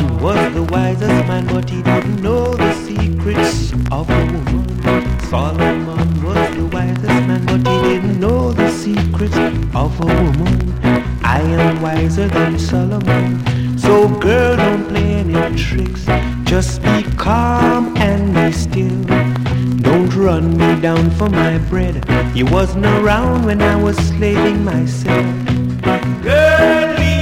Solomon was the wisest man, but he didn't know the secrets of a woman. Solomon was the wisest man, but he didn't know the secrets of a woman. I am wiser than Solomon, so girl, don't play any tricks. Just be calm and be still. Don't run me down for my bread. You wasn't around when I was slaving myself. Girl,